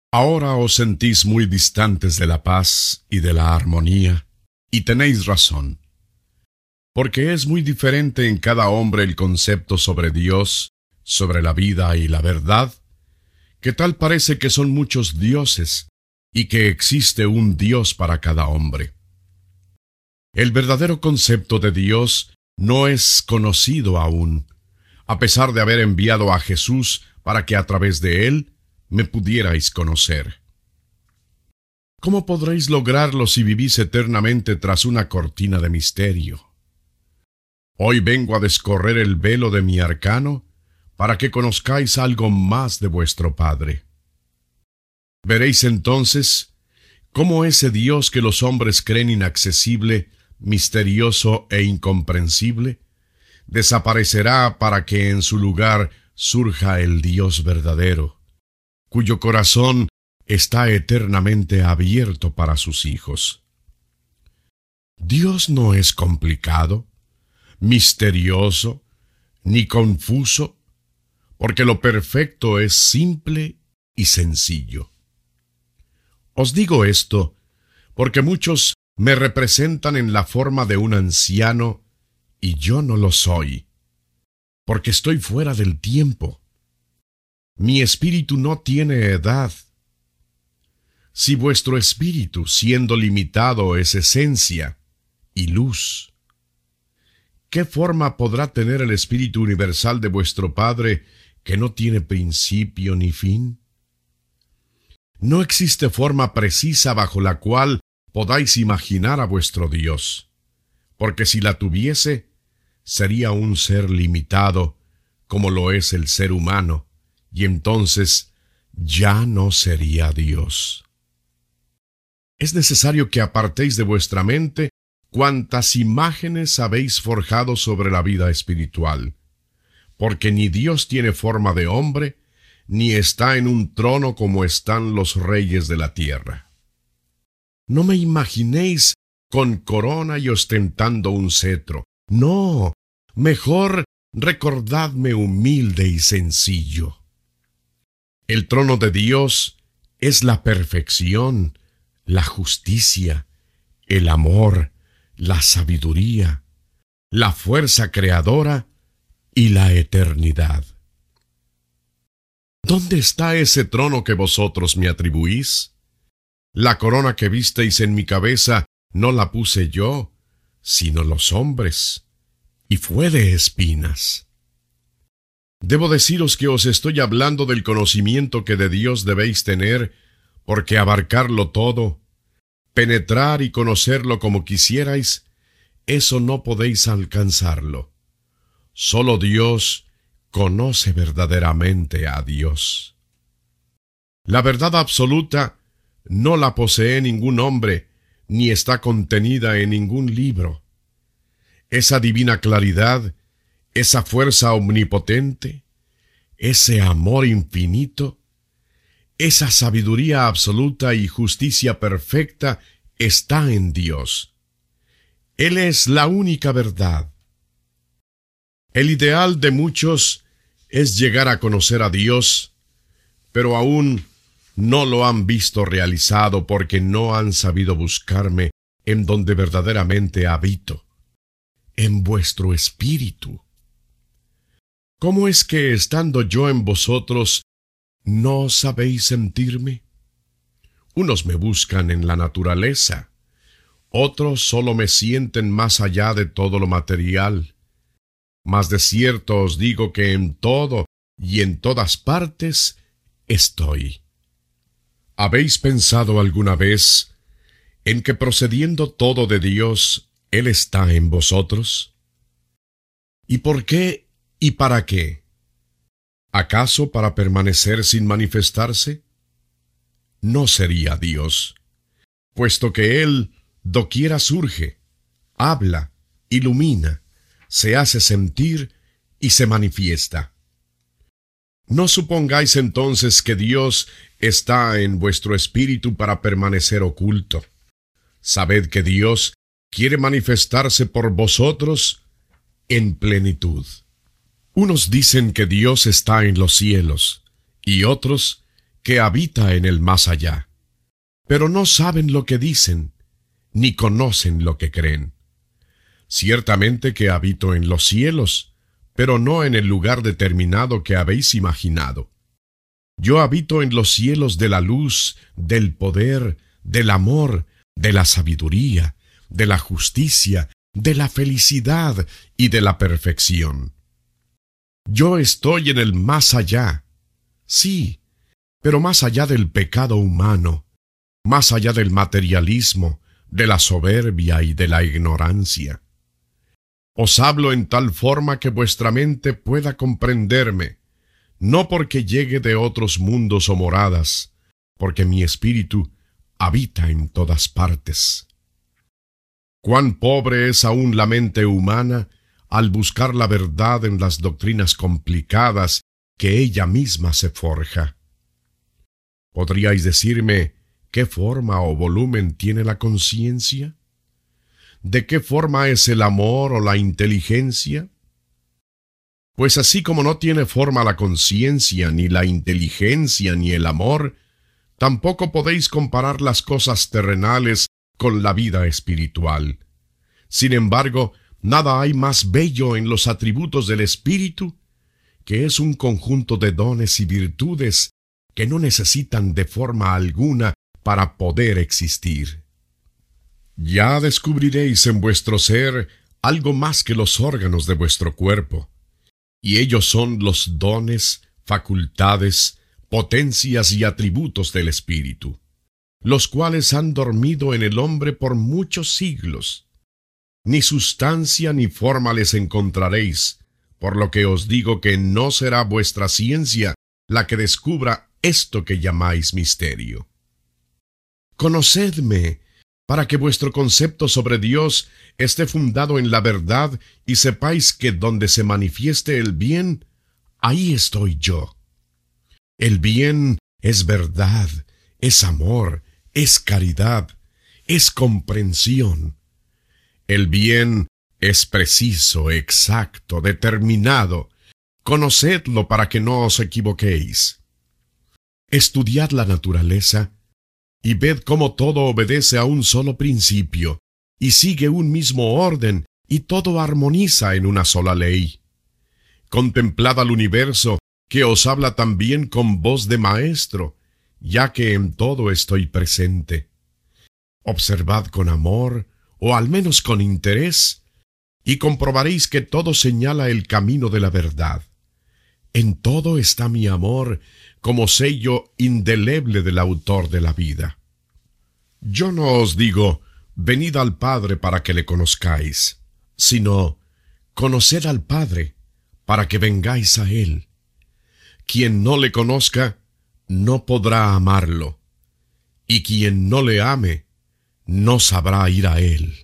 Ahora os sentís muy distantes de la paz y de la armonía, y tenéis razón, porque es muy diferente en cada hombre el concepto sobre Dios, sobre la vida y la verdad, que tal parece que son muchos dioses, y que existe un Dios para cada hombre. El verdadero concepto de Dios no es conocido aún, a pesar de haber enviado a Jesús para que a través de él me pudierais conocer. ¿Cómo podréis lograrlo si vivís eternamente tras una cortina de misterio? Hoy vengo a descorrer el velo de mi arcano para que conozcáis algo más de vuestro Padre. Veréis entonces cómo ese Dios que los hombres creen inaccesible, misterioso e incomprensible, desaparecerá para que en su lugar surja el Dios verdadero, cuyo corazón está eternamente abierto para sus hijos. Dios no es complicado, misterioso, ni confuso, porque lo perfecto es simple y sencillo. Os digo esto porque muchos me representan en la forma de un anciano y yo no lo soy, porque estoy fuera del tiempo. Mi espíritu no tiene edad. Si vuestro espíritu, siendo limitado, es esencia y luz, ¿qué forma podrá tener el espíritu universal de vuestro Padre que no tiene principio ni fin? No existe forma precisa bajo la cual podáis imaginar a vuestro Dios, porque si la tuviese, sería un ser limitado, como lo es el ser humano, y entonces ya no sería Dios. Es necesario que apartéis de vuestra mente cuantas imágenes habéis forjado sobre la vida espiritual, porque ni Dios tiene forma de hombre, ni está en un trono como están los reyes de la tierra. No me imaginéis con corona y ostentando un cetro. No, mejor recordadme humilde y sencillo. El trono de Dios es la perfección, la justicia, el amor, la sabiduría, la fuerza creadora y la eternidad. ¿Dónde está ese trono que vosotros me atribuís? La corona que visteis en mi cabeza no la puse yo, sino los hombres, y fue de espinas. Debo deciros que os estoy hablando del conocimiento que de Dios debéis tener, porque abarcarlo todo, penetrar y conocerlo como quisierais, eso no podéis alcanzarlo. Solo Dios conoce verdaderamente a Dios. La verdad absoluta no la posee ningún hombre, ni está contenida en ningún libro. Esa divina claridad, esa fuerza omnipotente, ese amor infinito, esa sabiduría absoluta y justicia perfecta está en Dios. Él es la única verdad. El ideal de muchos es llegar a conocer a Dios, pero aún no lo han visto realizado porque no han sabido buscarme en donde verdaderamente habito, en vuestro espíritu. ¿Cómo es que estando yo en vosotros, no sabéis sentirme? Unos me buscan en la naturaleza, otros solo me sienten más allá de todo lo material. Mas de cierto os digo que en todo y en todas partes estoy. ¿Habéis pensado alguna vez en que procediendo todo de Dios, Él está en vosotros? ¿Y por qué y para qué? ¿Acaso para permanecer sin manifestarse? No sería Dios, puesto que Él doquiera surge, habla, ilumina, se hace sentir y se manifiesta. No supongáis entonces que Dios está en vuestro espíritu para permanecer oculto. Sabed que Dios quiere manifestarse por vosotros en plenitud. Unos dicen que Dios está en los cielos, y otros que habita en el más allá, pero no saben lo que dicen, ni conocen lo que creen. Ciertamente que habito en los cielos, pero no en el lugar determinado que habéis imaginado. Yo habito en los cielos de la luz, del poder, del amor, de la sabiduría, de la justicia, de la felicidad y de la perfección. Yo estoy en el más allá, sí, pero más allá del pecado humano, más allá del materialismo, de la soberbia y de la ignorancia. Os hablo en tal forma que vuestra mente pueda comprenderme, no porque llegue de otros mundos o moradas, porque mi espíritu habita en todas partes. Cuán pobre es aún la mente humana al buscar la verdad en las doctrinas complicadas que ella misma se forja. ¿Podríais decirme qué forma o volumen tiene la conciencia? ¿De qué forma es el amor o la inteligencia? Pues así como no tiene forma la conciencia, ni la inteligencia, ni el amor, tampoco podéis comparar las cosas terrenales con la vida espiritual. Sin embargo, nada hay más bello en los atributos del espíritu, que es un conjunto de dones y virtudes que no necesitan de forma alguna para poder existir. Ya descubriréis en vuestro ser algo más que los órganos de vuestro cuerpo, y ellos son los dones, facultades, potencias y atributos del espíritu, los cuales han dormido en el hombre por muchos siglos. Ni sustancia ni forma les encontraréis, por lo que os digo que no será vuestra ciencia la que descubra esto que llamáis misterio. Conocedme, para que vuestro concepto sobre Dios esté fundado en la verdad y sepáis que donde se manifieste el bien, ahí estoy yo. El bien es verdad, es amor, es caridad, es comprensión. El bien es preciso, exacto, determinado. Conocedlo para que no os equivoquéis. Estudiad la naturaleza y ved cómo todo obedece a un solo principio, y sigue un mismo orden, y todo armoniza en una sola ley. Contemplad al universo, que os habla también con voz de maestro, ya que en todo estoy presente. Observad con amor, o al menos con interés, y comprobaréis que todo señala el camino de la verdad. En todo está mi amor, como sello indeleble del autor de la vida. Yo no os digo, venid al Padre para que le conozcáis, sino, conoced al Padre, para que vengáis a Él. Quien no le conozca, no podrá amarlo, y quien no le ame, no sabrá ir a Él.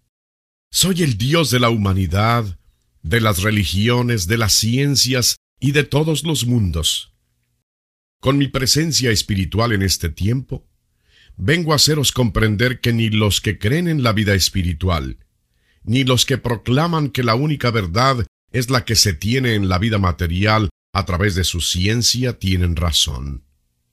Soy el Dios de la humanidad, de las religiones, de las ciencias y de todos los mundos. Con mi presencia espiritual en este tiempo, vengo a haceros comprender que ni los que creen en la vida espiritual, ni los que proclaman que la única verdad es la que se tiene en la vida material a través de su ciencia, tienen razón.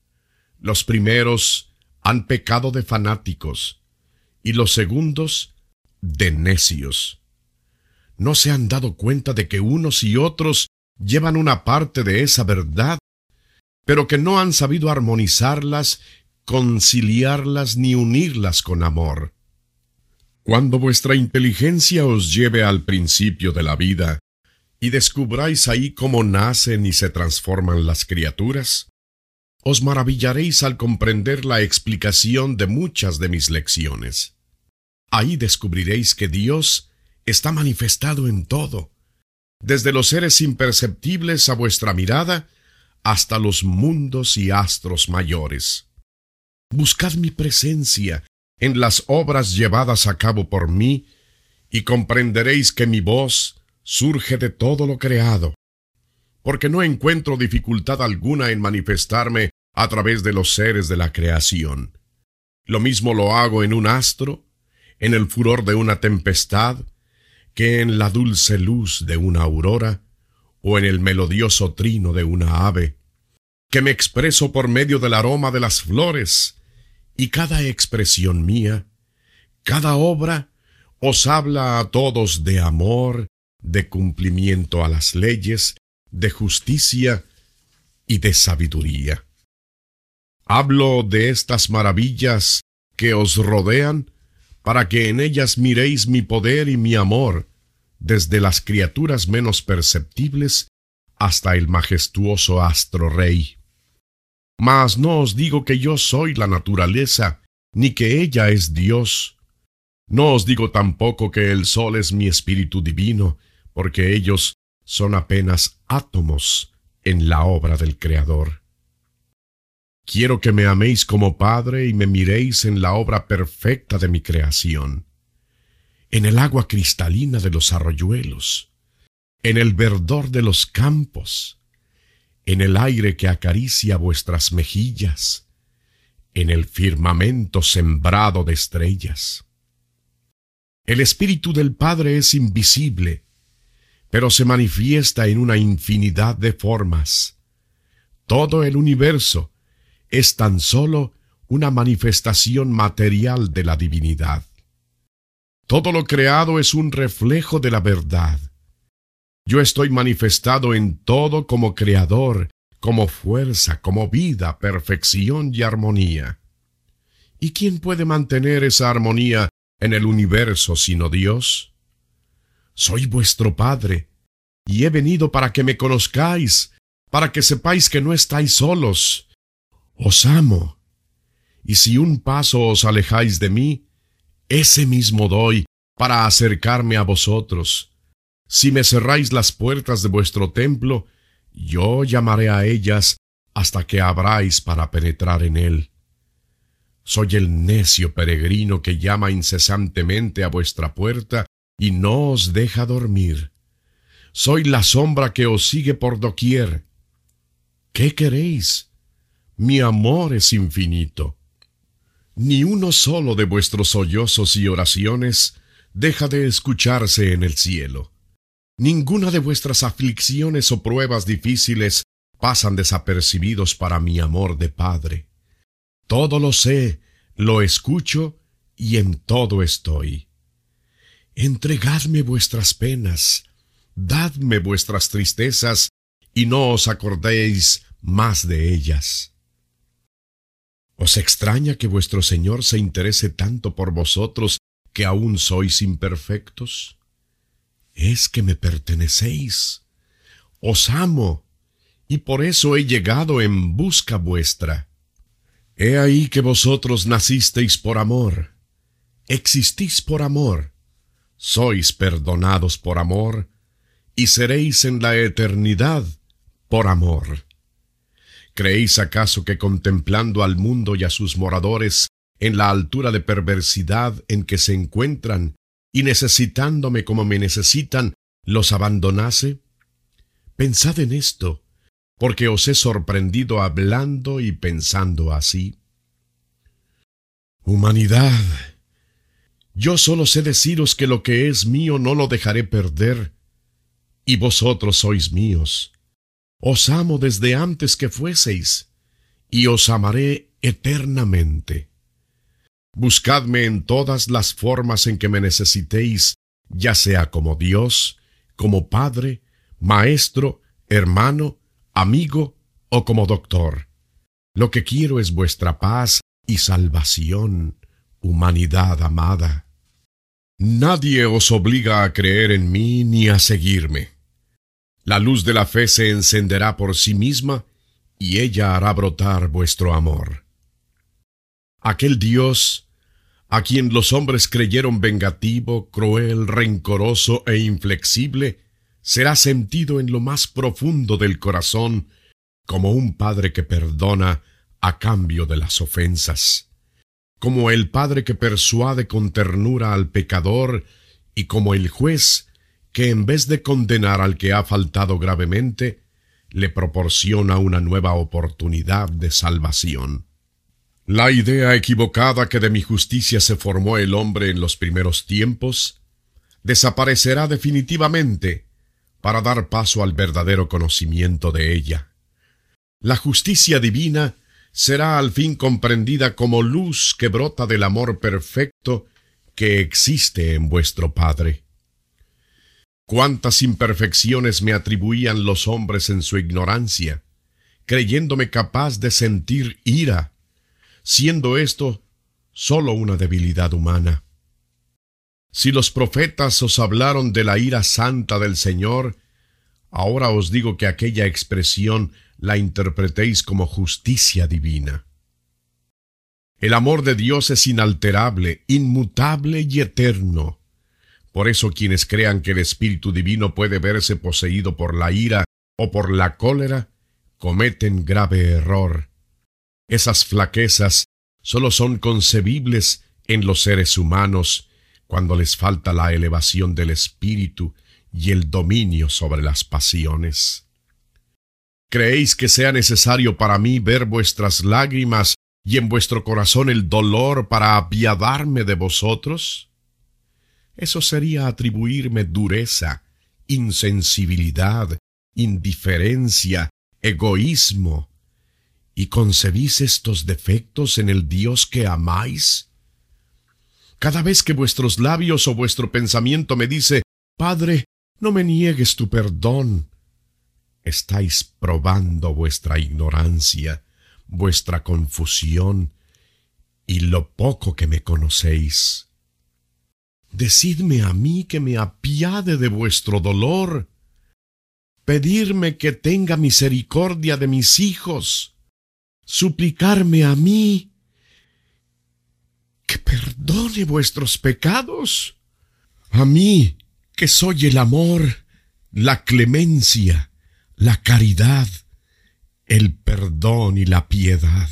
Los primeros han pecado de fanáticos, y los segundos de necios. ¿No se han dado cuenta de que unos y otros llevan una parte de esa verdad, pero que no han sabido armonizarlas, conciliarlas ni unirlas con amor? Cuando vuestra inteligencia os lleve al principio de la vida, y descubráis ahí cómo nacen y se transforman las criaturas, os maravillaréis al comprender la explicación de muchas de mis lecciones. Ahí descubriréis que Dios está manifestado en todo, desde los seres imperceptibles a vuestra mirada, hasta los mundos y astros mayores. Buscad mi presencia en las obras llevadas a cabo por mí, y comprenderéis que mi voz surge de todo lo creado, porque no encuentro dificultad alguna en manifestarme a través de los seres de la creación. Lo mismo lo hago en un astro, en el furor de una tempestad, que en la dulce luz de una aurora, o en el melodioso trino de una ave, que me expreso por medio del aroma de las flores, y cada expresión mía, cada obra, os habla a todos de amor, de cumplimiento a las leyes, de justicia y de sabiduría. Hablo de estas maravillas que os rodean, para que en ellas miréis mi poder y mi amor, desde las criaturas menos perceptibles hasta el majestuoso astro rey. Mas no os digo que yo soy la naturaleza, ni que ella es Dios. No os digo tampoco que el sol es mi espíritu divino, porque ellos son apenas átomos en la obra del Creador. Quiero que me améis como Padre y me miréis en la obra perfecta de mi creación, en el agua cristalina de los arroyuelos, en el verdor de los campos, en el aire que acaricia vuestras mejillas, en el firmamento sembrado de estrellas. El Espíritu del Padre es invisible, pero se manifiesta en una infinidad de formas. Todo el universo es tan solo una manifestación material de la divinidad. Todo lo creado es un reflejo de la verdad. Yo estoy manifestado en todo como creador, como fuerza, como vida, perfección y armonía. ¿Y quién puede mantener esa armonía en el universo sino Dios? Soy vuestro Padre, y he venido para que me conozcáis, para que sepáis que no estáis solos. Os amo, y si un paso os alejáis de mí, ese mismo doy para acercarme a vosotros. Si me cerráis las puertas de vuestro templo, yo llamaré a ellas hasta que abráis para penetrar en él. Soy el necio peregrino que llama incesantemente a vuestra puerta y no os deja dormir. Soy la sombra que os sigue por doquier. ¿Qué queréis? Mi amor es infinito. Ni uno solo de vuestros sollozos y oraciones deja de escucharse en el cielo. Ninguna de vuestras aflicciones o pruebas difíciles pasan desapercibidos para mi amor de Padre. Todo lo sé, lo escucho y en todo estoy. Entregadme vuestras penas, dadme vuestras tristezas y no os acordéis más de ellas. ¿Os extraña que vuestro Señor se interese tanto por vosotros que aún sois imperfectos? Es que me pertenecéis. Os amo, y por eso he llegado en busca vuestra. He ahí que vosotros nacisteis por amor, existís por amor, sois perdonados por amor, y seréis en la eternidad por amor. ¿Creéis acaso que contemplando al mundo y a sus moradores en la altura de perversidad en que se encuentran, y necesitándome como me necesitan, los abandonase? Pensad en esto, porque os he sorprendido hablando y pensando así. Humanidad, yo solo sé deciros que lo que es mío no lo dejaré perder, y vosotros sois míos. Os amo desde antes que fueseis, y os amaré eternamente. Buscadme en todas las formas en que me necesitéis, ya sea como Dios, como Padre, Maestro, hermano, amigo o como doctor. Lo que quiero es vuestra paz y salvación, humanidad amada. Nadie os obliga a creer en mí ni a seguirme. La luz de la fe se encenderá por sí misma y ella hará brotar vuestro amor. Aquel Dios, a quien los hombres creyeron vengativo, cruel, rencoroso e inflexible, será sentido en lo más profundo del corazón como un padre que perdona a cambio de las ofensas, como el padre que persuade con ternura al pecador y como el juez que en vez de condenar al que ha faltado gravemente, le proporciona una nueva oportunidad de salvación. La idea equivocada que de mi justicia se formó el hombre en los primeros tiempos desaparecerá definitivamente para dar paso al verdadero conocimiento de ella. La justicia divina será al fin comprendida como luz que brota del amor perfecto que existe en vuestro Padre. Cuántas imperfecciones me atribuían los hombres en su ignorancia, creyéndome capaz de sentir ira, siendo esto solo una debilidad humana. Si los profetas os hablaron de la ira santa del Señor, ahora os digo que aquella expresión la interpretéis como justicia divina. El amor de Dios es inalterable, inmutable y eterno. Por eso quienes crean que el Espíritu Divino puede verse poseído por la ira o por la cólera, cometen grave error. Esas flaquezas solo son concebibles en los seres humanos cuando les falta la elevación del espíritu y el dominio sobre las pasiones. ¿Creéis que sea necesario para mí ver vuestras lágrimas y en vuestro corazón el dolor para apiadarme de vosotros? Eso sería atribuirme dureza, insensibilidad, indiferencia, egoísmo. ¿Y concebís estos defectos en el Dios que amáis? Cada vez que vuestros labios o vuestro pensamiento me dice, Padre, no me niegues tu perdón, estáis probando vuestra ignorancia, vuestra confusión y lo poco que me conocéis. Decidme a mí que me apiade de vuestro dolor, pedirme que tenga misericordia de mis hijos, suplicarme a mí que perdone vuestros pecados, a mí que soy el amor, la clemencia, la caridad, el perdón y la piedad.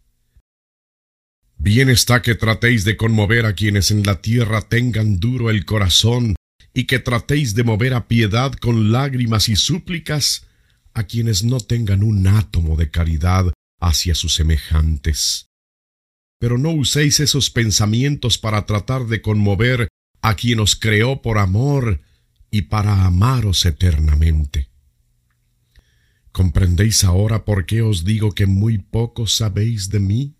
Bien está que tratéis de conmover a quienes en la tierra tengan duro el corazón, y que tratéis de mover a piedad con lágrimas y súplicas a quienes no tengan un átomo de caridad hacia sus semejantes. Pero no uséis esos pensamientos para tratar de conmover a quien os creó por amor y para amaros eternamente. ¿Comprendéis ahora por qué os digo que muy poco sabéis de mí?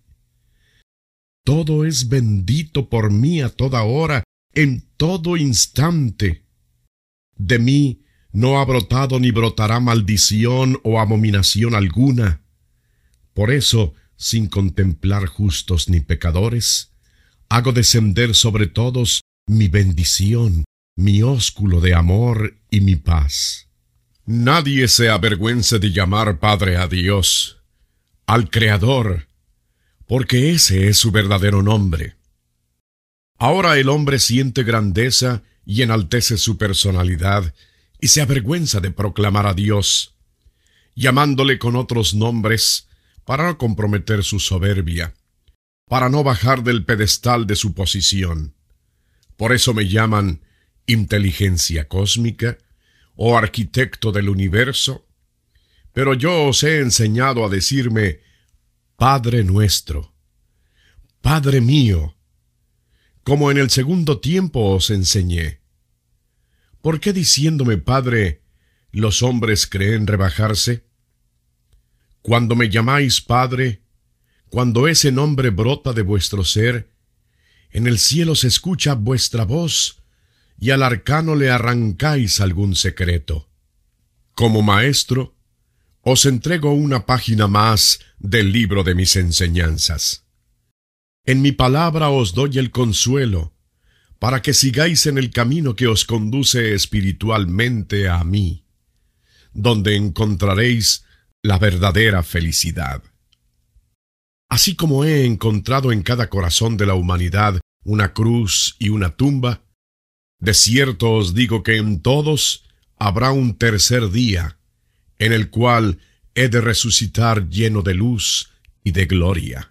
Todo es bendito por mí a toda hora, en todo instante. De mí no ha brotado ni brotará maldición o abominación alguna. Por eso, sin contemplar justos ni pecadores, hago descender sobre todos mi bendición, mi ósculo de amor y mi paz. Nadie se avergüence de llamar Padre a Dios, al Creador, porque ese es su verdadero nombre. Ahora el hombre siente grandeza y enaltece su personalidad y se avergüenza de proclamar a Dios, llamándole con otros nombres para no comprometer su soberbia, para no bajar del pedestal de su posición. Por eso me llaman inteligencia cósmica o arquitecto del universo, pero yo os he enseñado a decirme Padre nuestro, Padre mío, como en el segundo tiempo os enseñé. ¿Por qué diciéndome Padre, los hombres creen rebajarse? Cuando me llamáis Padre, cuando ese nombre brota de vuestro ser, en el cielo se escucha vuestra voz, y al arcano le arrancáis algún secreto. Como maestro, os entrego una página más del libro de mis enseñanzas. En mi palabra os doy el consuelo, para que sigáis en el camino que os conduce espiritualmente a mí, donde encontraréis la verdadera felicidad. Así como he encontrado en cada corazón de la humanidad una cruz y una tumba, de cierto os digo que en todos habrá un tercer día, en el cual he de resucitar lleno de luz y de gloria.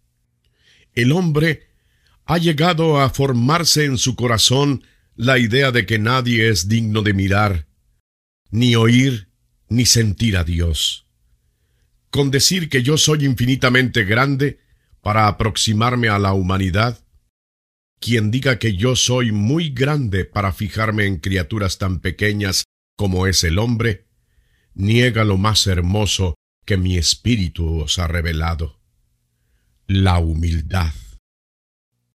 El hombre ha llegado a formarse en su corazón la idea de que nadie es digno de mirar, ni oír, ni sentir a Dios. Con decir que yo soy infinitamente grande para aproximarme a la humanidad, quien diga que yo soy muy grande para fijarme en criaturas tan pequeñas como es el hombre, niega lo más hermoso que mi espíritu os ha revelado: la humildad.